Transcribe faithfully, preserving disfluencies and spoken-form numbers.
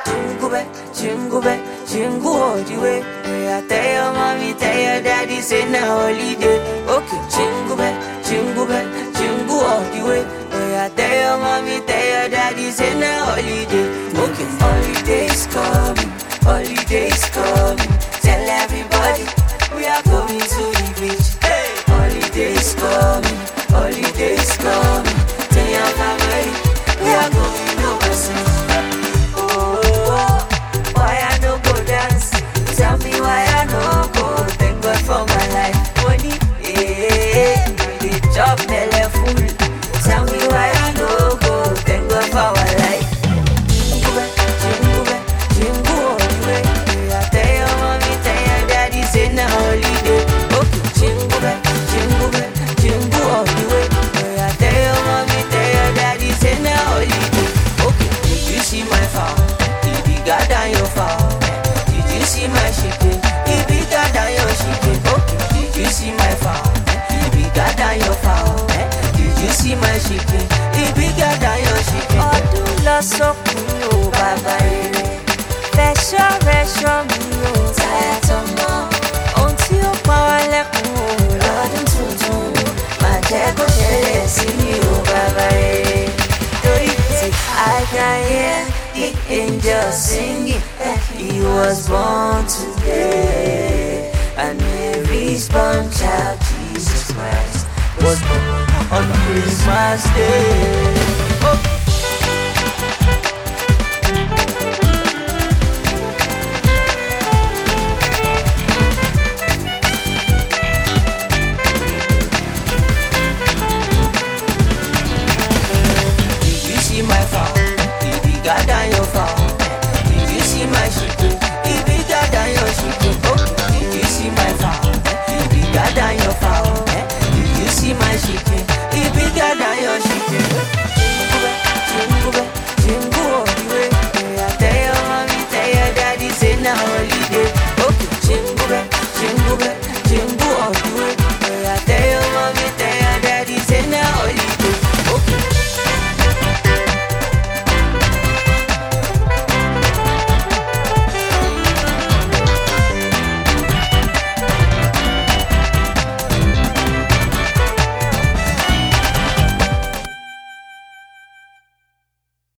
Jingle bell, jingle bell, jingle all the way. Yeah, tell your mommy, tell your daddy, say now holiday. Okay, jingle bell, jingle bell, jingle all the way. Yeah, tell your mommy, tell your daddy, say now holiday. Okay, holidays coming, holidays coming. Tell everybody we are going to the beach. Hey, holidays coming, holidays coming. Tell your family we are going overseas. Tell me why I no go. Thank God for my life. Money, eh, the job never full. Tell me why I no go. Thank God for our life. Jingle bell, jingle bell, jingle all the way. Yeah, tell your mommy, tell your daddy, say na holiday. Okay, jingle bell, jingle bell, jingle all the way. Yeah, tell your mommy, tell your daddy, say na holiday. Okay, did you see my foul? Did you got down your foul? Did you see my chicken? It bigger than your chicken. Okay. Did you see my fowl? It bigger than your fowl. Did you see my chicken? It bigger than your chicken. Ọdún lọ sókun o bàbá rere, fẹ̀ṣọ́ rẹ̀ ṣọ́ mi o táyà tọmọ. Ohun tí ó pa wá lẹ́kùn o lọ́dún tuntun, máa jẹ́ kó ṣẹlẹ̀ sí mi o bàbá rere. Torí tí I can hear the angels singing. He was born today, and Mary's born child, Jesus Christ, was born on Christmas Day. Oh. Did you see my fowl? Did you got down your